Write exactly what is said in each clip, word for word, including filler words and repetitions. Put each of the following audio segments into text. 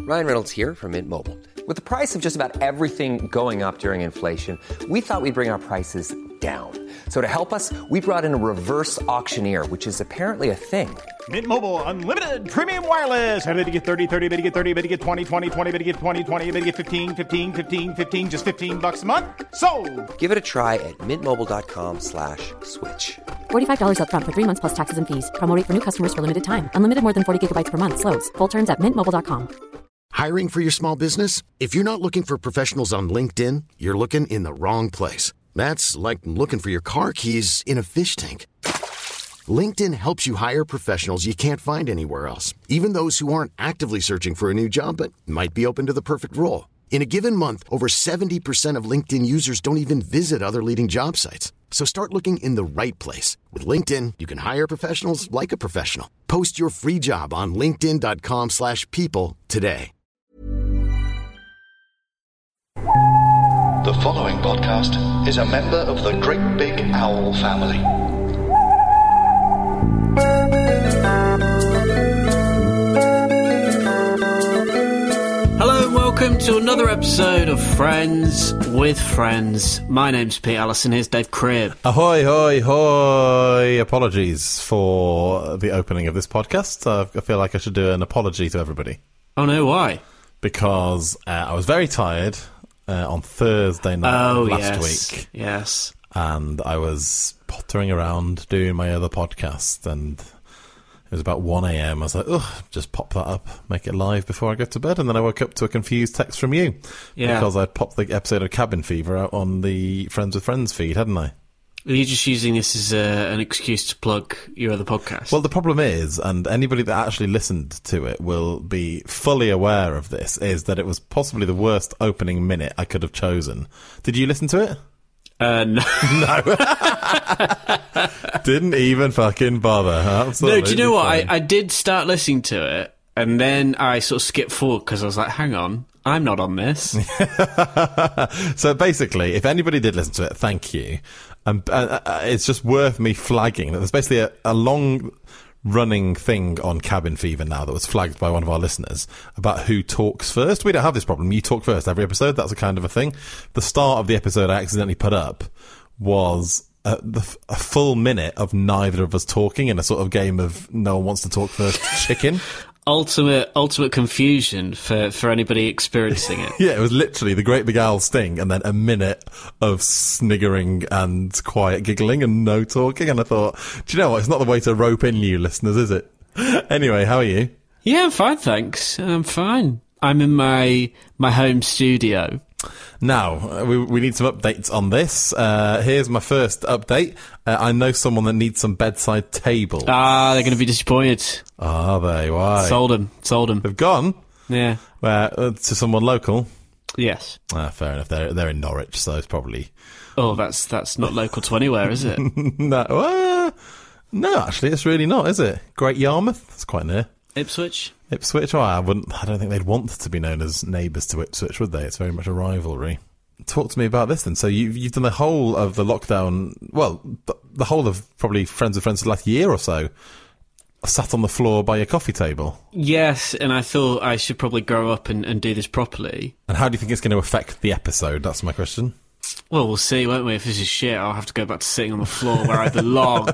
Ryan Reynolds here from Mint Mobile. With the price of just about everything going up during inflation, we thought we'd bring our prices down. So to help us, we brought in a reverse auctioneer, which is apparently a thing. Mint Mobile Unlimited Premium Wireless. How to get thirty, thirty, how to get thirty, how to get twenty, twenty, twenty, how to get twenty, twenty, how to get fifteen, fifteen, fifteen, fifteen, just fifteen bucks a month? Sold! Give it a try at mintmobile.com slash switch. forty-five dollars up front for three months plus taxes and fees. Promo rate for new customers for limited time. Unlimited more than forty gigabytes per month. Slows full terms at mint mobile dot com. Hiring for your small business? If you're not looking for professionals on LinkedIn, you're looking in the wrong place. That's like looking for your car keys in a fish tank. LinkedIn helps you hire professionals you can't find anywhere else, even those who aren't actively searching for a new job but might be open to the perfect role. In a given month, over seventy percent of LinkedIn users don't even visit other leading job sites. So start looking in the right place. With LinkedIn, you can hire professionals like a professional. Post your free job on linkedin.com slash people today. The following podcast is a member of the Great Big Owl family. Hello and welcome to another episode of Friends with Friends. My name's Pete Allison, here's Dave Cribb. Ahoy, hoy, hoy. Apologies for the opening of this podcast. Uh, I feel like I should do an apology to everybody. Oh no, why? Because uh, I was very tired uh, on Thursday night oh, last yes. week. Yes. And I was pottering around doing my other podcast, and it was about one a.m. I was like, ugh, just pop that up, make it live before I go to bed. And then I woke up to a confused text from you. Yeah. Because I'd popped the episode of Cabin Fever out on the Friends with Friends feed, hadn't I? Are you just using this as a, an excuse to plug your other podcast? Well, the problem is, and anybody that actually listened to it will be fully aware of this, is that it was possibly the worst opening minute I could have chosen. Did you listen to it? Uh, no. No. Didn't even fucking bother. Absolutely. No, do you know what? I, I did start listening to it, and then I sort of skipped forward because I was like, hang on, I'm not on this. So basically, if anybody did listen to it, thank you. Um, uh, uh, it's just worth me flagging that there's basically a, a long running thing on Cabin Fever now that was flagged by one of our listeners about who talks first. We don't have this problem. You talk first every episode. That's a kind of a thing. The start of the episode I accidentally put up was a, the, a full minute of neither of us talking in a sort of game of no one wants to talk first chicken. Ultimate, ultimate confusion for, for anybody experiencing it. Yeah, it was literally the Great Big Owl sting and then a minute of sniggering and quiet giggling and no talking. And I thought, do you know what? It's not the way to rope in you listeners, is it? Anyway, how are you? Yeah, I'm fine, thanks. I'm fine. I'm in my my home studio. Now, we, we need some updates on this. Uh, here's my first update. Uh, I know someone that needs some bedside table. Ah, they're going to be disappointed. Are they? Why? Sold them. Sold them. They've gone? Yeah. Uh, to someone local? Yes. Ah, fair enough. They're, they're in Norwich, so it's probably... Oh, that's that's not local to anywhere, is it? No, uh, no, actually, it's really not, is it? Great Yarmouth? That's quite near. Ipswich? Ipswich? Oh, I wouldn't. I don't think they'd want to be known as neighbours to Ipswich, would they? It's very much a rivalry. Talk to me about this then. So you've, you've done the whole of the lockdown, well, the, the whole of probably Friends with Friends for the last year or so, sat on the floor by your coffee table. Yes, and I thought I should probably grow up and, and do this properly. And how do you think it's going to affect the episode? That's my question. Well, we'll see, won't we? If this is shit, I'll have to go back to sitting on the floor where I belong.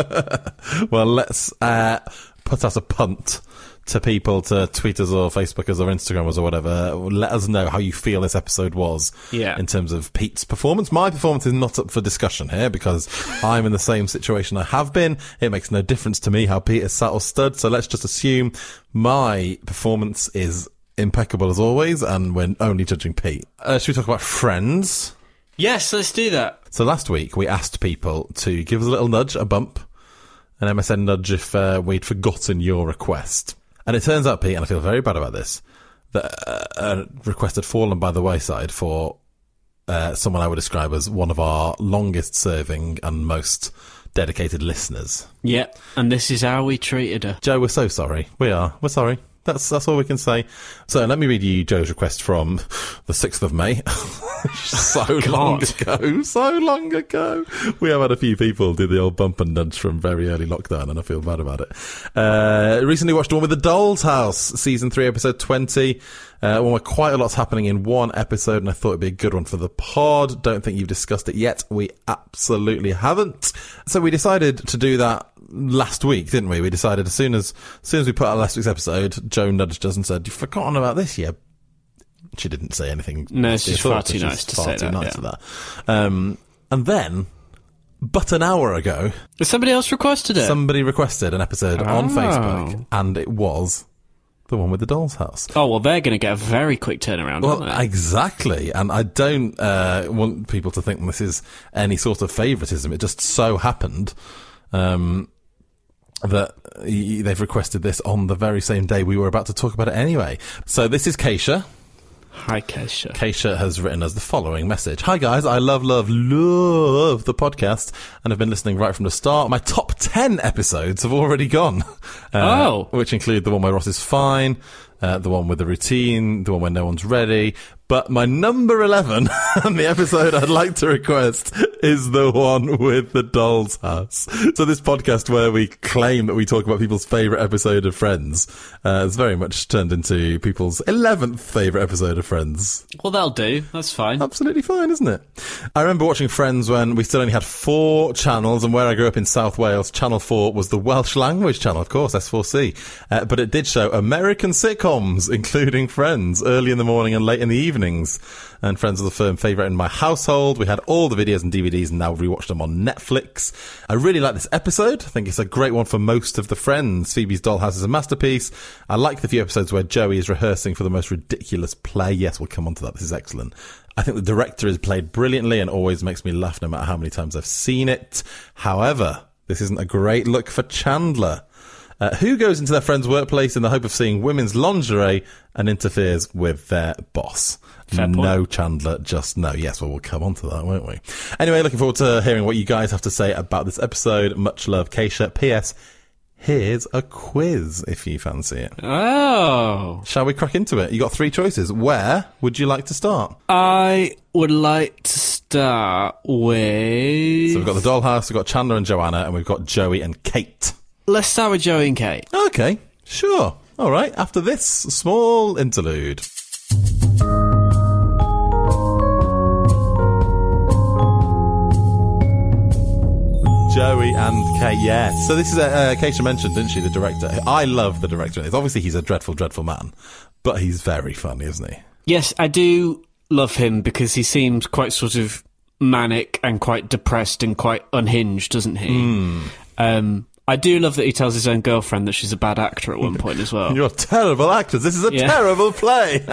Well, let's uh, put out a punt to people to tweet us or Facebook us or Instagram us or whatever. Let us know how you feel this episode was yeah. in terms of Pete's performance. My performance is not up for discussion here because I'm in the same situation I have been. It makes no difference to me how Pete is sat or stood, so let's just assume my performance is impeccable as always, and we're only judging Pete. Uh, should we talk about Friends? Yes, let's do that. So last week we asked people to give us a little nudge, a bump, an M S N nudge if uh, we'd forgotten your request. And it turns out, Pete, and I feel very bad about this, that uh, a request had fallen by the wayside for uh, someone I would describe as one of our longest serving and most dedicated listeners. Yeah, and this is how we treated her. Joe, we're so sorry. We are. We're sorry. That's that's all we can say. So let me read you Joe's request from the sixth of May. so oh, long ago. So long ago. We have had a few people do the old bump and nudge from very early lockdown, and I feel bad about it. Uh, recently watched the one with the Doll's House, season three, episode twenty. Uh, one where quite a lot's happening in one episode, and I thought it'd be a good one for the pod. Don't think you've discussed it yet. We absolutely haven't. So we decided to do that last week, didn't we? We decided as soon as, as soon as we put out last week's episode, Joe nudged us and said, "You've forgotten about this yet." She didn't say anything. No, she's far too nice to say that. Nice yeah. that. Um, and then, but an hour ago, somebody else requested it. Somebody requested an episode oh. on Facebook, and it was the one with the Doll's House. Oh, well, they're going to get a very quick turnaround, well, aren't they? Exactly. And I don't uh, want people to think this is any sort of favouritism. It just so happened um, that they've requested this on the very same day we were about to talk about it anyway. So this is Keisha. Hi, Keisha. Keisha has written us the following message. Hi, guys. I love, love, love the podcast and have been listening right from the start. My top ten episodes have already gone. Uh, oh. Which include the one where Ross is fine, uh, the one with the routine, the one where no one's ready. But my number eleven, and the episode I'd like to request, is the one with the Doll's House. So this podcast where we claim that we talk about people's favourite episode of Friends uh, has very much turned into people's eleventh favourite episode of Friends. Well, that'll do. That's fine. Absolutely fine, isn't it? I remember watching Friends when we still only had four channels, and where I grew up in South Wales, Channel four was the Welsh language channel, of course, S four C. Uh, but it did show American sitcoms, including Friends, early in the morning and late in the evening. And Friends was a firm favourite in my household. We had all the videos and D V Ds and now rewatched them on Netflix. I really like this episode. I think it's a great one for most of the Friends. Phoebe's Dollhouse is a masterpiece. I like the few episodes where Joey is rehearsing for the most ridiculous play. Yes, we'll come on to that. This is excellent. I think the director is played brilliantly and always makes me laugh no matter how many times I've seen it. However, this isn't a great look for Chandler. Uh, who goes into their friend's workplace in the hope of seeing women's lingerie and interferes with their boss? Fair point. No, Chandler, just no. Yes, well, we'll come on to that, won't we? Anyway, looking forward to hearing what you guys have to say about this episode. Much love, Keisha. P S. Here's a quiz, if you fancy it. Oh. Shall we crack into it? You got three choices. Where would you like to start? I would like to start with... So we've got the Dollhouse, we've got Chandler and Joanna, and we've got Joey and Kate. Let's start with Joey and Kate. Okay, sure. All right, after this small interlude. Joey and Kate, yes. So this is, uh, Keisha mentioned, didn't she, the director? I love the director. Obviously, he's a dreadful, dreadful man, but he's very funny, isn't he? Yes, I do love him because he seems quite sort of manic and quite depressed and quite unhinged, doesn't he? Mm. Um... I do love that he tells his own girlfriend that she's a bad actor at one point as well. You're terrible actors. This is a yeah. terrible play.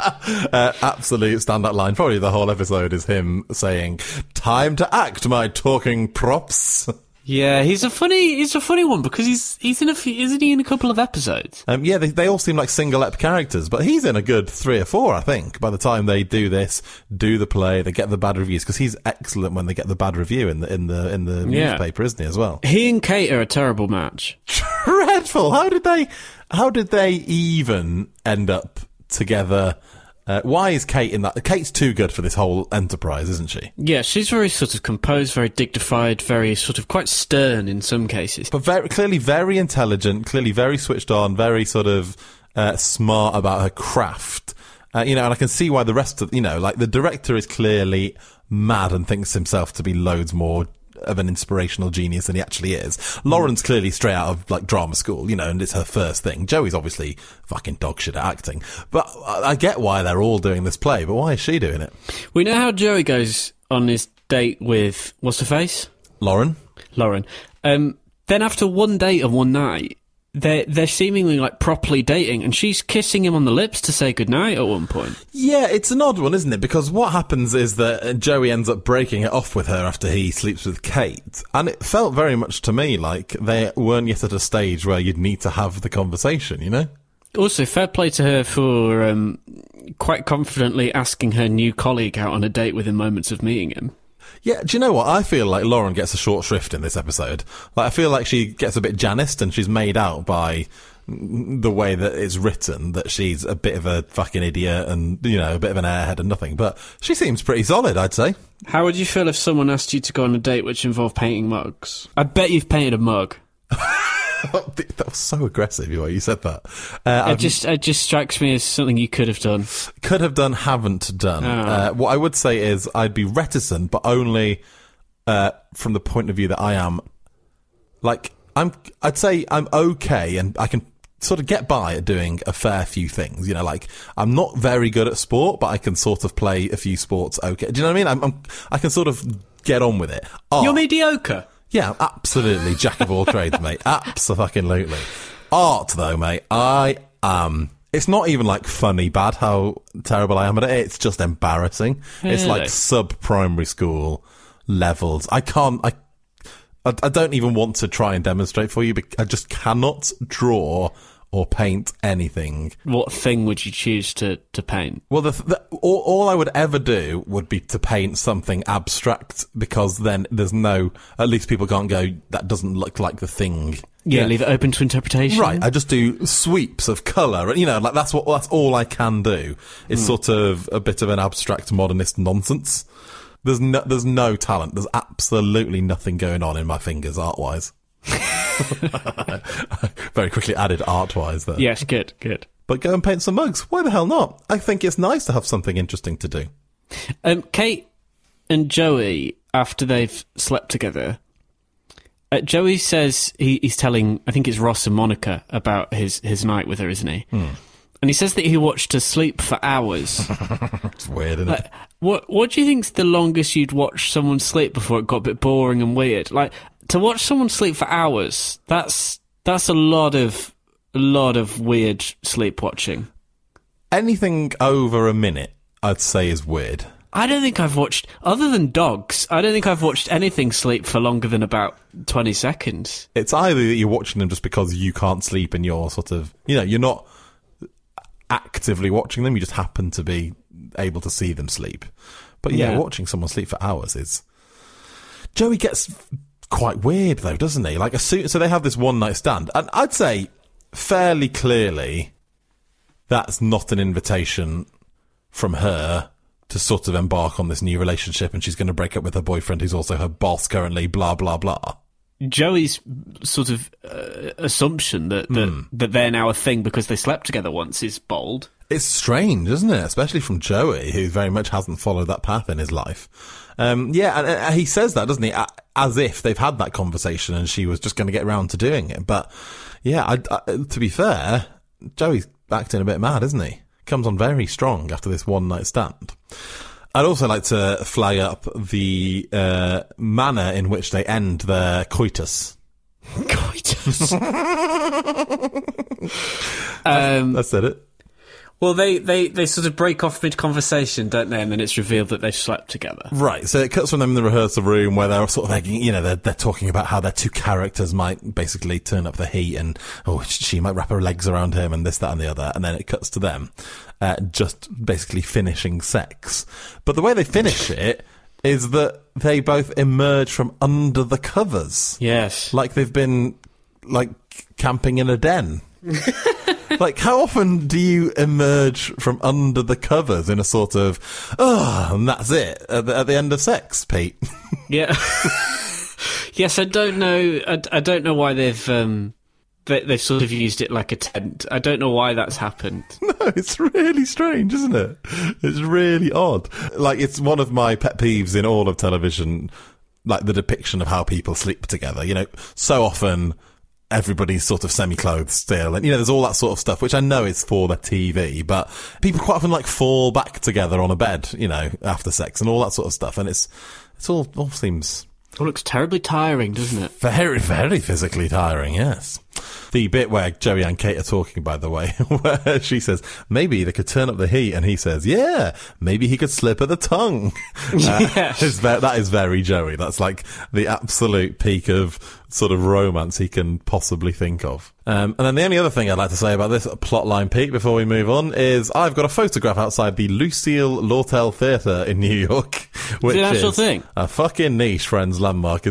uh, absolute standout line. Probably the whole episode is him saying, "Time to act, my talking props." Yeah, he's a funny, he's a funny one because he's he's in a few, isn't he in a couple of episodes? Um, yeah, they they all seem like single-ep characters, but he's in a good three or four, I think. By the time they do this, do the play, they get the bad reviews because he's excellent when they get the bad review in the in the in the yeah. newspaper, isn't he? As well. He and Kate are a terrible match. Dreadful. How did they? How did they even end up together? Uh, why is Kate in that? Kate's too good for this whole enterprise, isn't she? Yeah, she's very sort of composed, very dignified, very sort of quite stern in some cases. But very clearly very intelligent, clearly very switched on, very sort of uh, smart about her craft. Uh, you know, and I can see why the rest of, you know, like the director is clearly mad and thinks himself to be loads more of an inspirational genius than he actually is. Lauren's clearly straight out of like drama school, you know, and it's her first thing. Joey's obviously fucking dog shit at acting. But I get why they're all doing this play, but why is she doing it? We know how Joey goes on his date with, what's her face? Lauren. Lauren. Um, then after one date and one night, they're, they're seemingly like properly dating, and she's kissing him on the lips to say goodnight at one point. Yeah, it's an odd one, isn't it? Because what happens is that Joey ends up breaking it off with her after he sleeps with Kate. And it felt very much to me like they weren't yet at a stage where you'd need to have the conversation, you know? Also, fair play to her for um, quite confidently asking her new colleague out on a date within moments of meeting him. Yeah, do you know what? I feel like Lauren gets a short shrift in this episode. Like, I feel like she gets a bit Janist and she's made out by the way that it's written, that she's a bit of a fucking idiot and, you know, a bit of an airhead and nothing. But she seems pretty solid, I'd say. How would you feel if someone asked you to go on a date which involved painting mugs? I bet you've painted a mug. That was so aggressive, the way you said that. Uh, it just it just strikes me as something you could have done. Could have done, haven't done. Oh. Uh, what I would say is I'd be reticent, but only uh, from the point of view that I am, like, I'm. I'd say I'm okay, and I can sort of get by at doing a fair few things. You know, like, I'm not very good at sport, but I can sort of play a few sports okay. Do you know what I mean? I'm, I'm I can sort of get on with it. Art, You're mediocre. Yeah, absolutely. Jack of all trades, mate. Absolutely. Art, though, mate, I am... It's not even, like, funny bad how terrible I am at it. It's just embarrassing. Really? It's like sub-primary school levels. I can't... I, I, I don't even want to try and demonstrate for you, but I just cannot draw or paint anything. What thing would you choose to, to paint? Well, the, the, all, all I would ever do would be to paint something abstract, because then there's no... At least people can't go, that doesn't look like the thing. Yeah, yeah. Leave it open to interpretation. Right, I just do sweeps of colour. You know, like that's what that's all I can do. It's mm. sort of a bit of an abstract modernist nonsense. There's no, there's no talent. There's absolutely nothing going on in my fingers art-wise. Very quickly added art-wise there. Yes, good, good. But go and paint some mugs. Why the hell not? I think it's nice to have something interesting to do. Um, Kate and Joey, after they've slept together, uh, Joey says he, he's telling, I think it's Ross and Monica, about his, his night with her, isn't he? Hmm. And he says that he watched her sleep for hours. It's weird, isn't like, it? What, what do you think's the longest you'd watch someone sleep before it got a bit boring and weird? Like, to watch someone sleep for hours, that's that's a lot of a lot of weird sleep watching. Anything over a minute, I'd say, is weird. I don't think I've watched, other than dogs, I don't think I've watched anything sleep for longer than about twenty seconds. It's either that you're watching them just because you can't sleep and you're sort of, you know, you're not actively watching them, you just happen to be able to see them sleep. But yeah, yeah. watching someone sleep for hours is... Joey gets... quite weird though, doesn't he? Like, a suit, so they have this one night stand, and I'd say fairly clearly that's not an invitation from her to sort of embark on this new relationship, and she's going to break up with her boyfriend who's also her boss currently, blah blah blah. Joey's sort of uh, assumption that that, mm. that they're now a thing because they slept together once is bold. It's strange, isn't it? Especially from Joey, who very much hasn't followed that path in his life. Um, yeah, and, and he says that, doesn't he? As if they've had that conversation and she was just going to get around to doing it. But yeah, I, I, to be fair, Joey's acting a bit mad, isn't he? Comes on very strong after this one night stand. I'd also like to flag up the uh, manner in which they end their coitus. Coitus? um, I said it. Well, they, they, they sort of break off mid-conversation, don't they? And then it's revealed that they've slept together. Right, so it cuts from them in the rehearsal room where they're sort of, you know, they're, they're talking about how their two characters might basically turn up the heat and, oh, she might wrap her legs around him and this, that and the other. And then it cuts to them uh, just basically finishing sex. But the way they finish it is that they both emerge from under the covers. Yes. Like they've been, like, camping in a den. Like, how often do you emerge from under the covers in a sort of, oh, and that's it, at the, at the end of sex, Pete? Yeah. Yes, I don't know, I, I don't know why they've, um, they, they've sort of used it like a tent. I don't know why that's happened. No, it's really strange, isn't it? It's really odd. Like, it's one of my pet peeves in all of television, like the depiction of how people sleep together. You know, so often... everybody's sort of semi-clothed still, and you know, there's all that sort of stuff, which I know is for the T V, but people quite often like fall back together on a bed, you know, after sex and all that sort of stuff, and it's it's all all seems. It looks terribly tiring, doesn't it? Very, very physically tiring, yes. The bit where Joey and Kate are talking, by the way, where she says, maybe they could turn up the heat, and he says, yeah, maybe he could slip at the tongue. Yes. Uh, is ve- that is very Joey. That's like the absolute peak of sort of romance he can possibly think of. Um, and then the only other thing I'd like to say about this plotline, Pete, before we move on, is I've got a photograph outside the Lucille Lortel Theatre in New York, which is, it an actual is thing? A fucking niche Friends landmark, isn't it?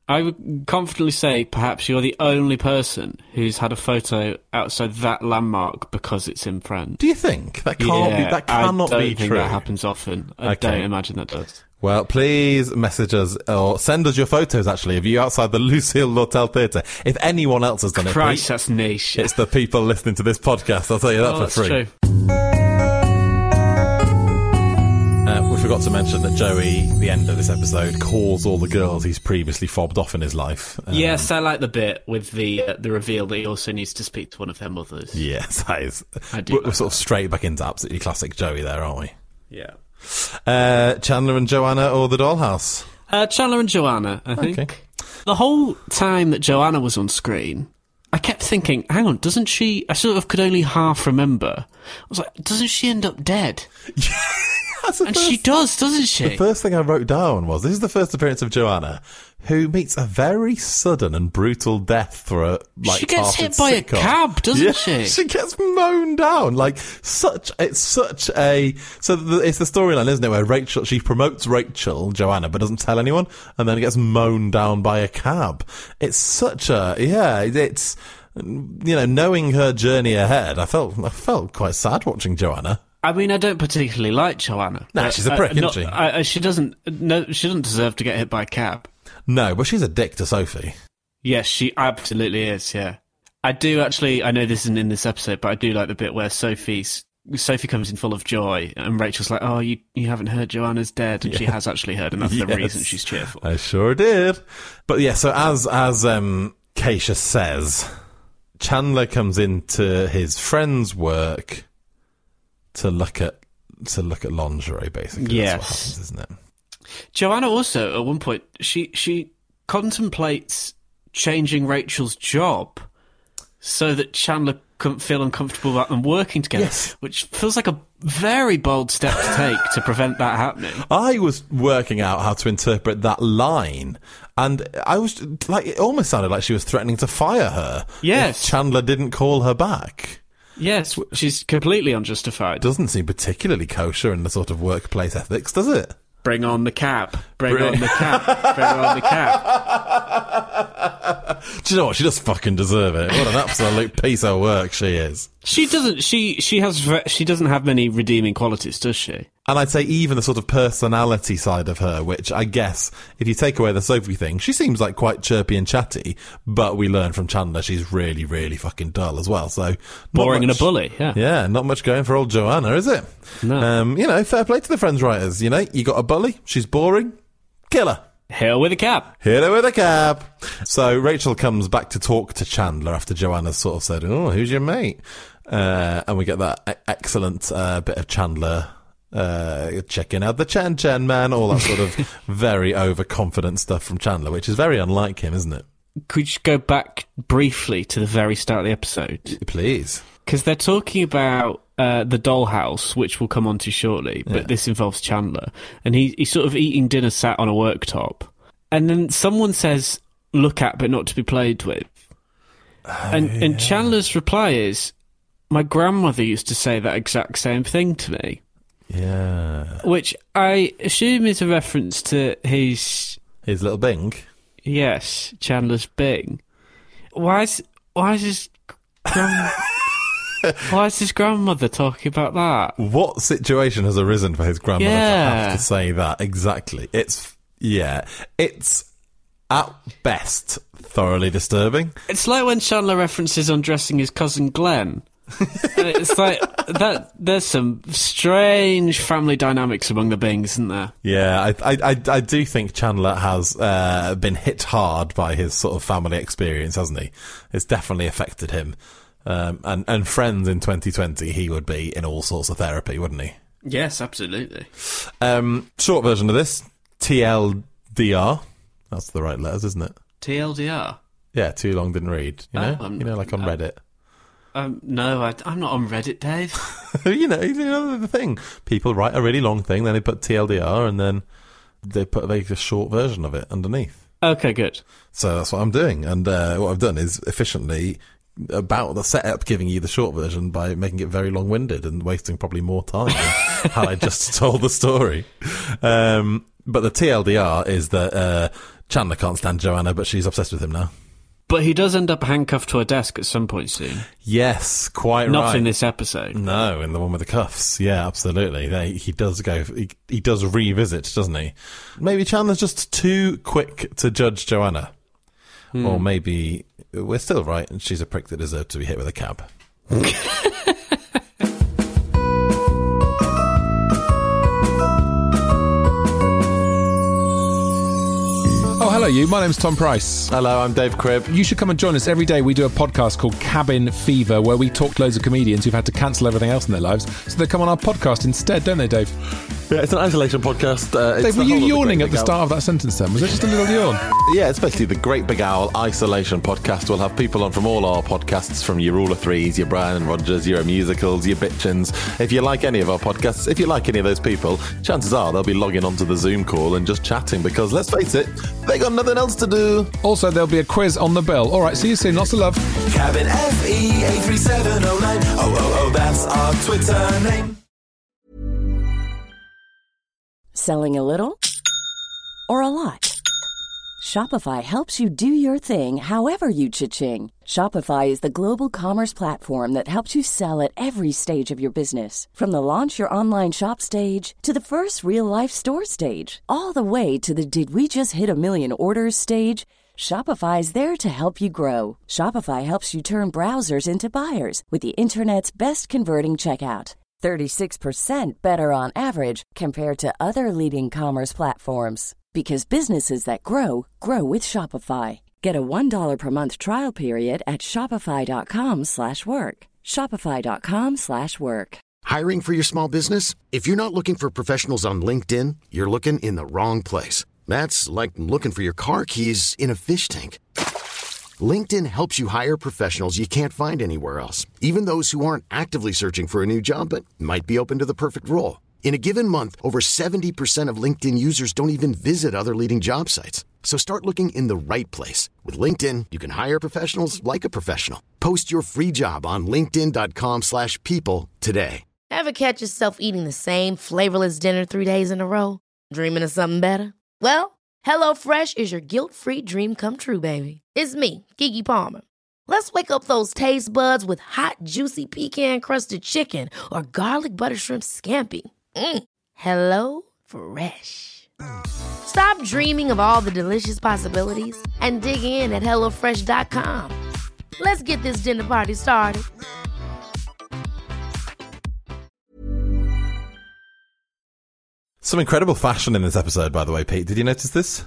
I would confidently say perhaps you're the only person who's had a photo outside that landmark because it's in Friends. Do you think? That can't yeah, be, that cannot I don't be think true. that happens often. I Okay. don't imagine that does. Well, please message us or send us your photos, actually, of you outside the Lucille Lortel Theatre. If anyone else has done Christ, it, that's niche. it's the people listening to this podcast. I'll tell you that oh, for that's free. true. Uh, we forgot to mention that Joey, the end of this episode, calls all the girls he's previously fobbed off in his life. Um, Yes, I like the bit with the uh, the reveal that he also needs to speak to one of their mothers. Yes, that is. I do We're, like we're sort of straight back into absolutely classic Joey there, aren't we? Yeah. Uh, Chandler and Joanna or the Dollhouse? Uh, Chandler and Joanna, I think. Okay. The whole time that Joanna was on screen, I kept thinking, hang on, doesn't she... I sort of could only half remember. I was like, doesn't she end up dead? That's the And first, she does, doesn't she? The first thing I wrote down was, this is the first appearance of Joanna, who meets a very sudden and brutal death for a, like, She gets half-ed hit by a sitcom. cab, doesn't Yeah, she? She gets mown down. Like, such, it's such a, so the, it's the storyline, isn't it, where Rachel, she promotes Rachel, Joanna, but doesn't tell anyone, and then gets mown down by a cab. It's such a, yeah, it's, you know, knowing her journey ahead, I felt, I felt quite sad watching Joanna. I mean, I don't particularly like Joanna. Nah, Uh, she's a prick, uh, isn't not- she? I, I, she doesn't. No, she doesn't deserve to get hit by a cab. No, but she's a dick to Sophie. Yes, she absolutely is. Yeah, I do actually. I know this isn't in this episode, but I do like the bit where Sophie's Sophie comes in full of joy, and Rachel's like, "Oh, you you haven't heard Joanna's dead," and she has actually heard, and that's the Yes. reason she's cheerful. I sure did. But yeah, so as as um, Keisha says, Chandler comes into his friend's work to look at to look at lingerie, basically. Yes. That's what happens, isn't it? Joanna also, at one point, she she contemplates changing Rachel's job so that Chandler couldn't feel uncomfortable about them working together, Yes. which feels like a very bold step to take to prevent that happening. I was working out how to interpret that line, and I was like, it almost sounded like she was threatening to fire her. Yes. if Chandler didn't call her back. Yes, she's completely unjustified. Doesn't seem particularly kosher in the sort of workplace ethics, does it? Bring on the cab. Bring, Bring- on the cab. Bring on the cab. Do you know what? She does fucking deserve it. What an absolute piece of work she is. She doesn't. She she has. ve- She doesn't have many redeeming qualities, does she? And I'd say even the sort of personality side of her, which I guess, if you take away the Sophie thing, she seems like quite chirpy and chatty, but we learn from Chandler she's really, really fucking dull as well, so... not Boring and a much- bully. Yeah. Yeah, not much going for old Joanna, is it? No. Um, you know, fair play to the Friends writers, you know, you got a bully, she's boring, kill her. Hell with a cab. Hit her with a cab. So Rachel comes back to talk to Chandler after Joanna's sort of said, oh, who's your mate? Uh, and we get that e- excellent uh, bit of Chandler uh, checking out the Chan Chan man, all that sort of very overconfident stuff from Chandler, which is very unlike him, isn't it? Could you just go back briefly to the very start of the episode? Please. Because they're talking about uh, the dollhouse, which we'll come on to shortly, but Yeah. this involves Chandler. And he, he's sort of eating dinner sat on a worktop. And then someone says, look at but not to be played with. and, and Chandler's reply is, my grandmother used to say that exact same thing to me. Yeah. Which I assume is a reference to his, His little Bing. yes, Chandler's Bing. Why is, why is his grand, why is his grandmother talking about that? What situation has arisen for his grandmother to Yeah. have to say that? Exactly. It's, yeah, it's at best thoroughly disturbing. It's like when Chandler references undressing his cousin Glenn. And it's like that. There's some strange family dynamics among the Bings, isn't there? Yeah, I, I, I, I do think Chandler has uh, been hit hard by his sort of family experience, hasn't he? It's definitely affected him. Um, and, and Friends in twenty twenty, he would be in all sorts of therapy, wouldn't he? Yes, absolutely. Um, short version of this, T L D R. That's the right letters, isn't it? T L D R. Yeah, too long didn't read. You know, Oh, um, you know, like on uh, Reddit. Um, no, I, I'm not on Reddit, Dave. you know, you know the thing. People write a really long thing, then they put T L D R, and then they put a very short version of it underneath. Okay, good. So that's what I'm doing, and uh, what I've done is efficiently about the setup giving you the short version by making it very long-winded and wasting probably more time than had I just told the story. Um, but the T L D R is that uh, Chandler can't stand Joanna, but she's obsessed with him now. But he does end up handcuffed to a desk at some point soon. Yes, quite Not right. Not in this episode. No, in the one with the cuffs. Yeah, absolutely. They, he does go, he, he does revisit, doesn't he? Maybe Chandler's just too quick to judge Joanna. Hmm. Or maybe we're still right and she's a prick that deserved to be hit with a cab. Oh, hello you. My name's Tom Price. Hello, I'm Dave Cribb. You should come and join us. Every day we do a podcast called Cabin Fever, where we talk to loads of comedians who've had to cancel everything else in their lives, so they come on our podcast instead, don't they, Dave? Yeah, it's an isolation podcast. Uh, Dave, were you yawning at the start of that sentence then? Was it just a little yawn? Yeah, it's basically the Great Big Owl Isolation podcast. We'll have people on from all our podcasts, from your Rule of Threes, your Brian and Rogers, your Musicals, your Bitchins. If you like any of our podcasts, if you like any of those people, chances are they'll be logging onto the Zoom call and just chatting, because let's face it, they got nothing else to do. Also, there'll be a quiz on the bell. All right, see you soon. Lots of love. Cabin F E eight three seven oh nine. Oh, oh, oh, that's our Twitter name. Selling a little or a lot? Shopify helps you do your thing however you cha-ching. Shopify is the global commerce platform that helps you sell at every stage of your business. From the launch your online shop stage to the first real-life store stage, all the way to the did we just hit a million orders stage. Shopify is there to help you grow. Shopify helps you turn browsers into buyers with the internet's best converting checkout. thirty-six percent better on average compared to other leading commerce platforms. Because businesses that grow, grow with Shopify. Get a one dollar per month trial period at shopify.com slash work. Shopify.com slash work. Hiring for your small business? If you're not looking for professionals on LinkedIn, you're looking in the wrong place. That's like looking for your car keys in a fish tank. LinkedIn helps you hire professionals you can't find anywhere else, even those who aren't actively searching for a new job but might be open to the perfect role. In a given month, over seventy percent of LinkedIn users don't even visit other leading job sites. So start looking in the right place. With LinkedIn, you can hire professionals like a professional. Post your free job on linkedin.com slash people today. Ever catch yourself eating the same flavorless dinner three days in a row? Dreaming of something better? Well, HelloFresh is your guilt-free dream come true, baby. It's me, Keke Palmer. Let's wake up those taste buds with hot, juicy pecan-crusted chicken or garlic butter shrimp scampi. Mm. Hello Fresh. Stop dreaming of all the delicious possibilities and dig in at hello fresh dot com. Let's get this dinner party started. Some incredible fashion in this episode, by the way, Pete. Did you notice this?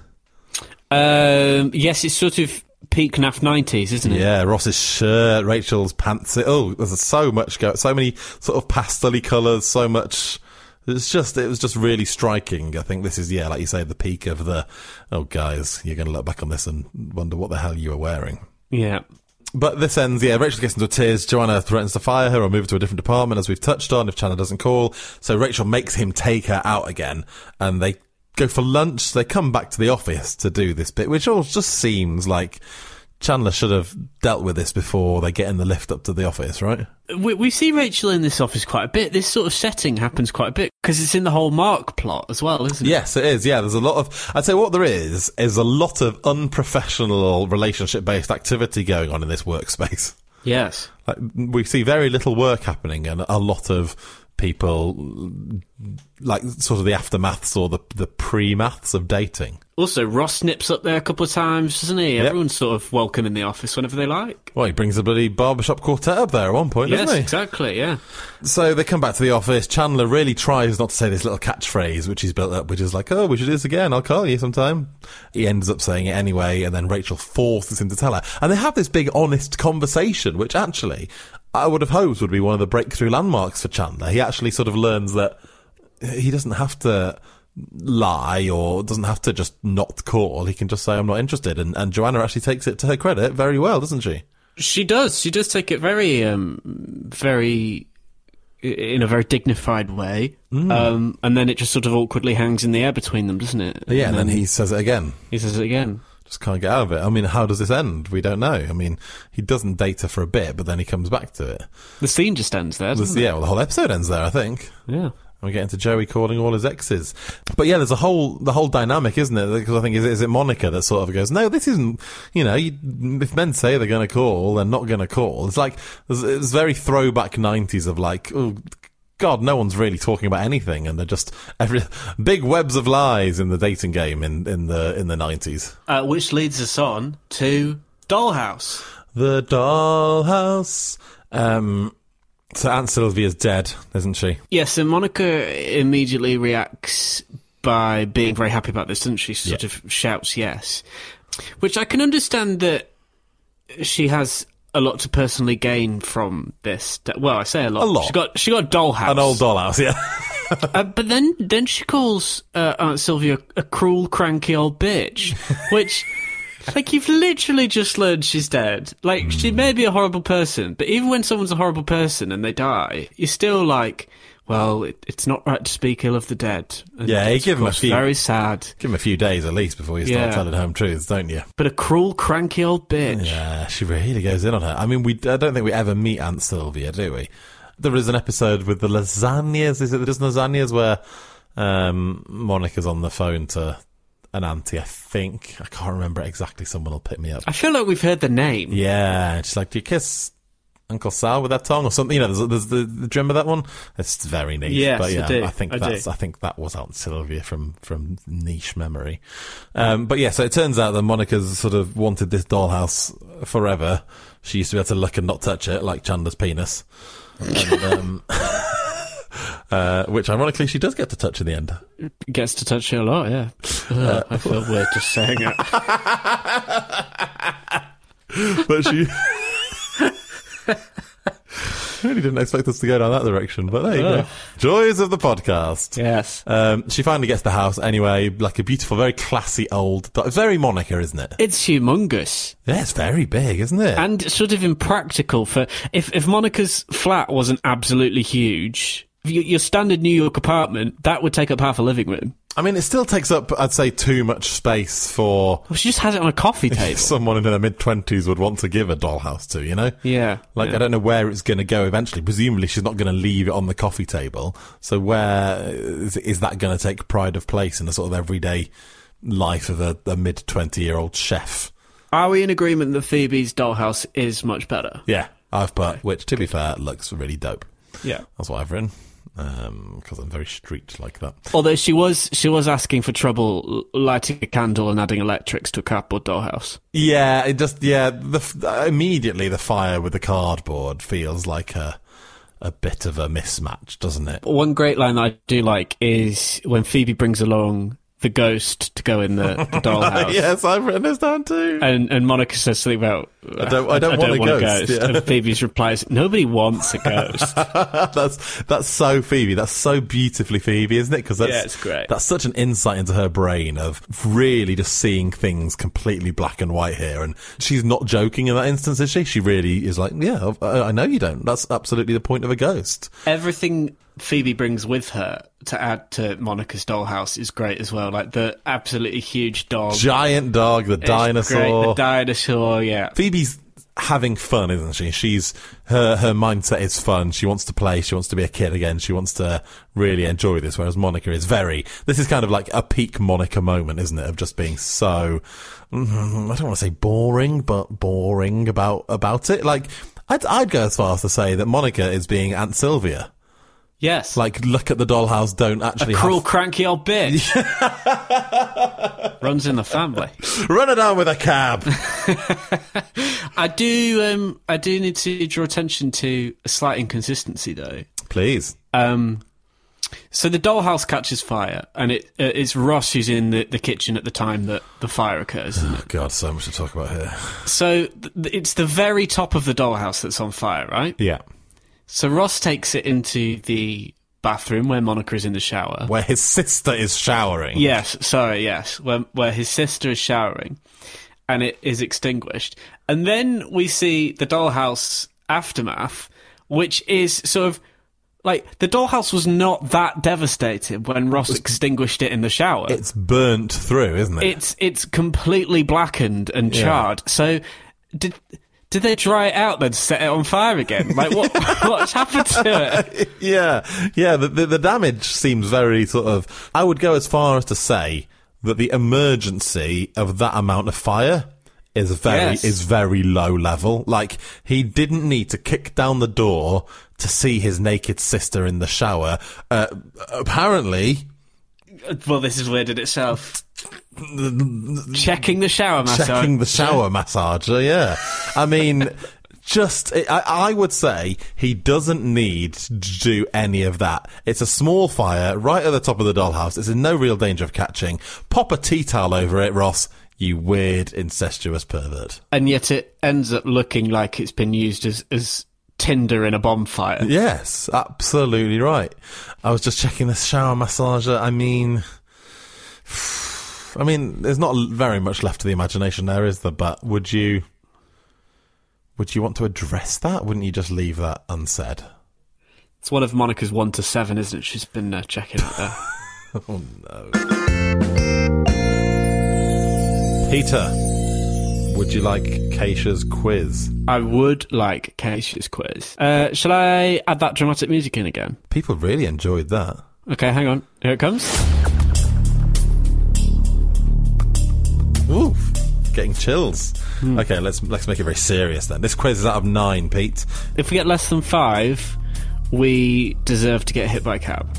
Um, yes, it's sort of peak N A F nineties, isn't it? Yeah, Ross's shirt, Rachel's pants. Oh, there's so much go. So many sort of pastel-y colours. So much. It's just, it was just really striking. I think this is, yeah, like you say, the peak of the. Oh, guys, you're going to look back on this and wonder what the hell you were wearing. Yeah. But this ends, yeah, Rachel gets into tears. Joanna threatens to fire her or move her to a different department, as we've touched on, if Chandler doesn't call. So Rachel makes him take her out again, and they go for lunch. They come back to the office to do this bit, which all just seems like Chandler should have dealt with this before they get in the lift up to the office, right? We, we see Rachel in this office quite a bit. This sort of setting happens quite a bit because it's in the whole Mark plot as well, isn't it? Yes, it is. Yeah, there's a lot of... I'd say what there is is a lot of unprofessional relationship-based activity going on in this workspace. Yes. Like, we see very little work happening and a lot of people, like sort of the aftermaths or the, the pre-maths of dating. Also, Ross nips up there a couple of times, doesn't he? Yep. Everyone's sort of welcome in the office whenever they like. Well, he brings the bloody barbershop quartet up there at one point, yes, doesn't he? Yes, exactly, yeah. So they come back to the office. Chandler really tries not to say this little catchphrase, which he's built up, which is like, oh, we should do this again. I'll call you sometime. He ends up saying it anyway, and then Rachel forces him to tell her. And they have this big, honest conversation, which actually I would have hoped would be one of the breakthrough landmarks for Chandler. He actually sort of learns that he doesn't have to lie or doesn't have to just not call. He can just say, I'm not interested. And, and Joanna actually takes it to her credit very well, doesn't she? She does. She does take it very, um, very, in a very dignified way. Mm. Um, and then it just sort of awkwardly hangs in the air between them, doesn't it? Yeah, and, and then, then he says it again. He says it again. Just can't get out of it. I mean, how does this end? We don't know. I mean, he doesn't date her for a bit, but then he comes back to it. The scene just ends there, doesn't the, it? Yeah, well, the whole episode ends there, I think. Yeah. And we get into Joey calling all his exes. But yeah, there's a whole, the whole dynamic, isn't it? Because I think, is it, is it Monica that sort of goes, no, this isn't, you know, you, if men say they're going to call, they're not going to call. It's like, it's, it's very throwback nineties of like, oh, God, no one's really talking about anything, and they're just every big webs of lies in the dating game in, in the in the nineties. Uh, which leads us on to Dollhouse. The Dollhouse. Um... So Aunt Sylvia's dead, isn't she? Yes, so Monica immediately reacts by being very happy about this, doesn't she? She sort yeah. of shouts yes. Which I can understand that she has a lot to personally gain from this. Well, I say a lot. A lot. She got, she got a dollhouse. An old dollhouse, yeah. uh, but then, then she calls uh, Aunt Sylvia a cruel, cranky old bitch, which... Like, you've literally just learned she's dead. Like, mm. she may be a horrible person, but even when someone's a horrible person and they die, you're still like, well, it, it's not right to speak ill of the dead. And yeah, you give them a few... very sad. Give them a few days at least before you start yeah. telling home truths, don't you? But a cruel, cranky old bitch. Yeah, she really goes in on her. I mean, we I don't think we ever meet Aunt Sylvia, do we? There is an episode with the lasagnas, is it the lasagnas, where um, Monica's on the phone to... an auntie, I think. I can't remember exactly. Someone will pick me up. I feel like we've heard the name. Yeah. She's like, do you kiss Uncle Sal with that tongue or something? You know, there's, there's the, the, do you remember that one? It's very niche. Yes, but yeah, I do. I think I that's, do. I think that was Aunt Sylvia from, from niche memory. Um, but yeah, so it turns out that Monica's sort of wanted this dollhouse forever. She used to be able to look and not touch it, like Chandler's penis. And, um, Uh, which, ironically, she does get to touch in the end. Gets to touch it a lot, yeah. Ugh, uh, I feel weird just saying it. But she... I really didn't expect us to go down that direction, but there you Ugh. go. Joys of the podcast. Yes. Um, she finally gets the house anyway, like a beautiful, very classy old... It's very Monica, isn't it? It's humongous. Yeah, it's very big, isn't it? And sort of impractical for... If, if Monica's flat wasn't absolutely huge... Your standard New York apartment, that would take up half a living room. I mean, it still takes up, I'd say, too much space for... Well, she just has it on a coffee table. Someone in their mid-twenties would want to give a dollhouse to, you know? Yeah. Like, yeah. I don't know where it's going to go eventually. Presumably, she's not going to leave it on the coffee table. So where is, is that going to take pride of place in the sort of everyday life of a, a mid-twenty-year-old chef? Are we in agreement that Phoebe's dollhouse is much better? Yeah, I've put, which, to be fair, looks really dope. Yeah. That's what I've written. Um, because I'm very street like that. Although she was, she was asking for trouble lighting a candle and adding electrics to a cardboard dollhouse. Yeah, it just yeah. The, immediately the fire with the cardboard feels like a a bit of a mismatch, doesn't it? One great line that I do like is when Phoebe brings along the ghost to go in the, the dollhouse. Yes, I've written this down too. And and Monica says something about I don't, I don't, I want, don't want a a ghost. ghost. Yeah. And Phoebe's replies, nobody wants a ghost. that's that's so Phoebe. That's so beautifully Phoebe, isn't it? Because that's yeah, it's great. That's such an insight into her brain of really just seeing things completely black and white here. And she's not joking in that instance, is she? She really is like, yeah, I, I know you don't. That's absolutely the point of a ghost. Everything Phoebe brings with her to add to Monica's dollhouse is great as well. Like the absolutely huge dog. Giant dog, the It's dinosaur. Great. The dinosaur, yeah. Phoebe's having fun, isn't she? She's her her mindset is fun. She wants to play. She wants to be a kid again. She wants to really enjoy this. Whereas Monica is very. This is kind of like a peak Monica moment, isn't it? Of just being so. I don't want to say boring, but boring about about it. Like I'd I'd go as far as to say that Monica is being Aunt Sylvia. Yes. Like, look at the dollhouse, don't actually A cruel, have... cranky old bitch. Runs in the family. Run her down with a cab. I do um, I do need to draw attention to a slight inconsistency, though. Please. Um, so the dollhouse catches fire, and it uh, it's Ross who's in the, the kitchen at the time that the fire occurs, isn't oh, it? God, so much to talk about here. So th- it's the very top of the dollhouse that's on fire, right? Yeah. So Ross takes it into the bathroom where Monica is in the shower. Where his sister is showering. Yes, sorry, yes. Where, where his sister is showering. And it is extinguished. And then we see the dollhouse aftermath, which is sort of... Like, the dollhouse was not that devastated when Ross extinguished it in the shower. It's burnt through, isn't it? It's, it's completely blackened and charred. Yeah. So... Did... Did Did they dry it out then set it on fire again? Like, what? What's happened to it? Yeah, yeah. The, the the damage seems very sort of. I would go as far as to say that the emergency of that amount of fire is very Yes. is very low level. Like, he didn't need to kick down the door to see his naked sister in the shower. Uh, apparently, Well, this is weird in itself. Checking the shower massage. checking the shower massager. Yeah, I mean. Just, I, I would say he doesn't need to do any of that. It's a small fire right at the top of the dollhouse. It's in no real danger of catching. Pop a tea towel over it, Ross, you weird, incestuous pervert. And yet it ends up looking like it's been used as, as tinder in a bonfire. Yes, absolutely right. I was just checking the shower massager. I mean, I mean, there's not very much left to the imagination there, is there? But would you... Would you want to address that? Wouldn't you just leave that unsaid? It's one of Monica's one to seven, isn't it? She's been uh, checking out there. Oh, no. Peter, would you like Keisha's quiz? I would like Keisha's quiz. Uh, shall I add that dramatic music in again? People really enjoyed that. Okay, hang on. Here it comes. Oof. Getting chills. Hmm. Okay, let's let's make it very serious then. This quiz is out of nine, Pete. If we get less than five, we deserve to get hit by a cab.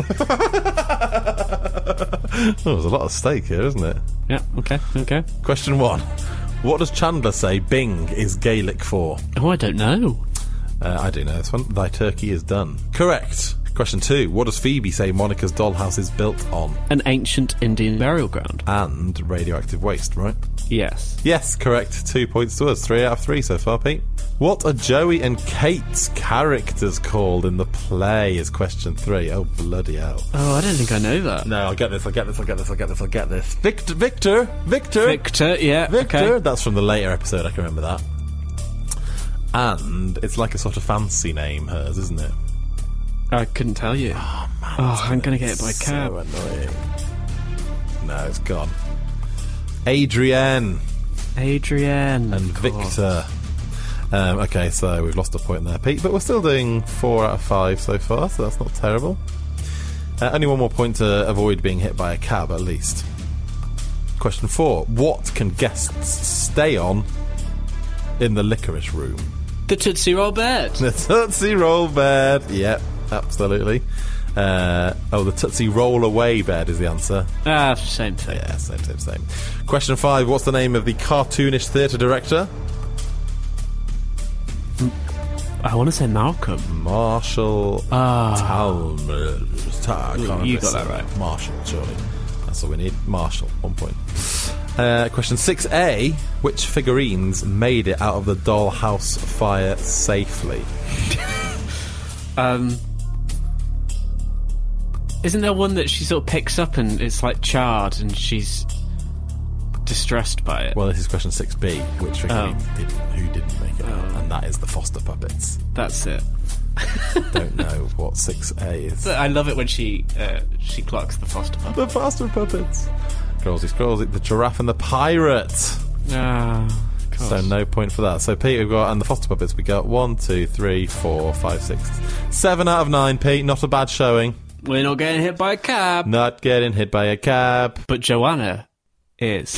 Oh, there's a lot at stake here, isn't it? Yeah, okay, okay. Question one. What does Chandler say Bing is Gaelic for? Oh, I don't know. Uh, I do know this one. Thy turkey is done. Correct. Question two. What does Phoebe say Monica's dollhouse is built on? An ancient Indian burial ground. And radioactive waste, right? Yes. Yes, correct. Two points to us. Three out of three so far, Pete. What are Joey and Kate's characters called in the play is question three. Oh, bloody hell. Oh, I don't think I know that. No, I'll get this, I'll get this, I'll get this, I'll get this, I'll get this. Victor, Victor, Victor. Victor, yeah, Victor. okay. That's from the later episode, I can remember that. And it's like a sort of fancy name, hers, isn't it? I couldn't tell you. Oh, man. Oh, I'm going to get it by cab. So annoying. No, it's gone. Adrienne. Adrienne. And Victor. Um, okay, so we've lost a point there, Pete, but we're still doing four out of five so far, so that's not terrible. Uh, only one more point to avoid being hit by a cab, at least. Question four. What can guests stay on in the licorice room? The Tootsie Roll bed. The Tootsie Roll bed. Yep, absolutely. Uh, oh, the Tootsie Roll Away bed is the answer. Ah, same thing. Yeah, same, same, same. Question five. What's the name of the cartoonish theatre director? I want to say Malcolm. Marshall Ah. Talmadge. Ta- I can't You remember got that his right. name. Marshall, surely. That's all we need. Marshall, one point. Uh, question six A. Which figurines made it out of the dollhouse fire safely? Um, isn't there one that she sort of picks up and it's like charred and she's distressed by it? Well, this is question six B. Which figurine Oh. did, who didn't make it out? Oh. And that is the Foster Puppets. That's it. Don't know what six A is. I love it when she uh, she clocks the Foster puppet. The Foster Puppets. Scrollsy, scrollsy. The Giraffe and the Pirate. Ah, So no point for that. So Pete, we've got, and the Foster Puppets, we got one, two, three, four, five, six, seven out of nine, Pete. Not a bad showing. We're not getting hit by a cab. Not getting hit by a cab. But Joanna is.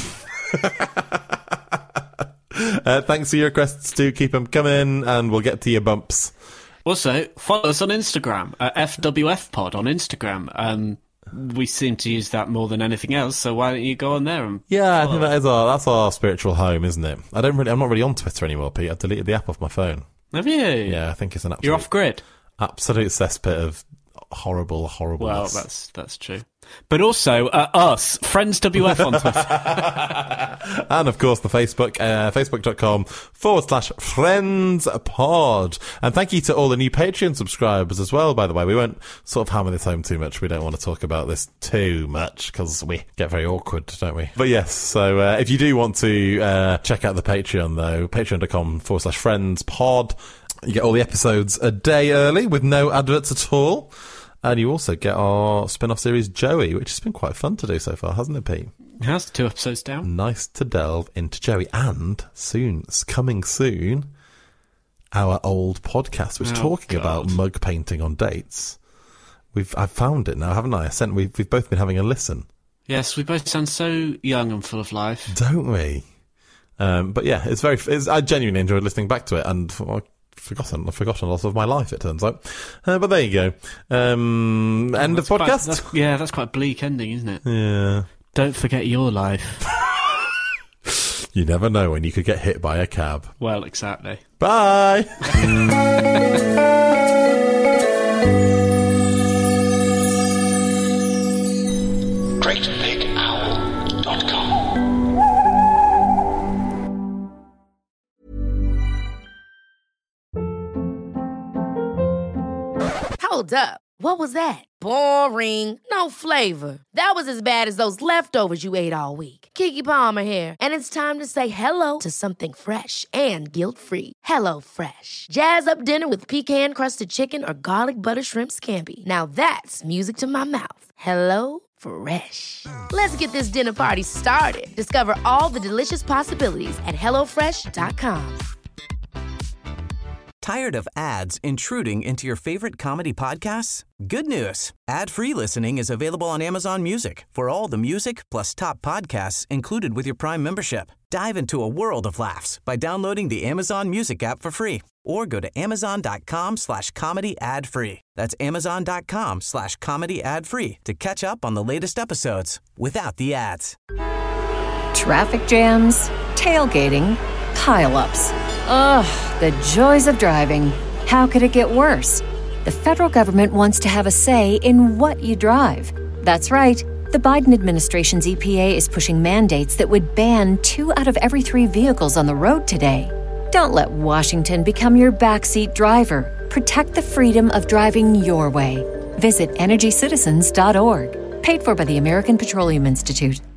uh, thanks for your requests, too. Keep them coming, and we'll get to your bumps. Also, follow us on Instagram, uh, F W F Pod on Instagram. Um, we seem to use that more than anything else, so why don't you go on there and Yeah, I follow think that is our that's our spiritual home, isn't it? I don't really, I'm not really on Twitter anymore, Pete. I've deleted the app off my phone. Have you? Yeah, I think it's an absolute, You're off grid. absolute cesspit of horrible, horrible. Well, that's that's true. But also uh, us, Friends W F on Twitter. And of course the Facebook, uh, facebook.com forward slash friends pod. And thank you to all the new Patreon subscribers as well, by the way. We won't sort of hammer this home too much. We don't want to talk about this too much because we get very awkward, don't we? But yes, so uh, if you do want to uh, check out the Patreon though, patreon.com forward slash friends pod. You get all the episodes a day early with no adverts at all. And you also get our spin-off series, Joey, which has been quite fun to do so far, hasn't it, Pete? It has, two episodes down. Nice to delve into Joey. And soon, coming soon, our old podcast was Oh, talking God. about mug painting on dates. We've I've found it now, haven't I? I sent we've we've both been having a listen. Yes, we both sound so young and full of life. Don't we? Um, but yeah, it's very. It's, I genuinely enjoyed listening back to it, and I've forgotten, I've forgotten a lot of my life. It turns out, uh, but there you go. Um, end of That's quite- podcast. that's- yeah, that's quite a bleak ending, isn't it? Yeah. Don't forget your life. You never know when you could get hit by a cab. Well, exactly. Bye. great big owl dot com. Hold up. What was that? Boring. No flavor. That was as bad as those leftovers you ate all week. Keke Palmer here, and it's time to say hello to something fresh and guilt-free. Hello Fresh. Jazz up dinner with pecan-crusted chicken or garlic butter shrimp scampi. Now that's music to my mouth. Hello Fresh. Let's get this dinner party started. Discover all the delicious possibilities at hello fresh dot com. Tired of ads intruding into your favorite comedy podcasts? Good news. Ad-free listening is available on Amazon Music for all the music plus top podcasts included with your Prime membership. Dive into a world of laughs by downloading the Amazon Music app for free or go to amazon.com slash comedy ad free. That's amazon.com slash comedy ad free to catch up on the latest episodes without the ads. Traffic jams, tailgating, pile-ups. Ugh, the joys of driving. How could it get worse? The federal government wants to have a say in what you drive. That's right. The Biden administration's E P A is pushing mandates that would ban two out of every three vehicles on the road today. Don't let Washington become your backseat driver. Protect the freedom of driving your way. Visit energy citizens dot org. Paid for by the American Petroleum Institute.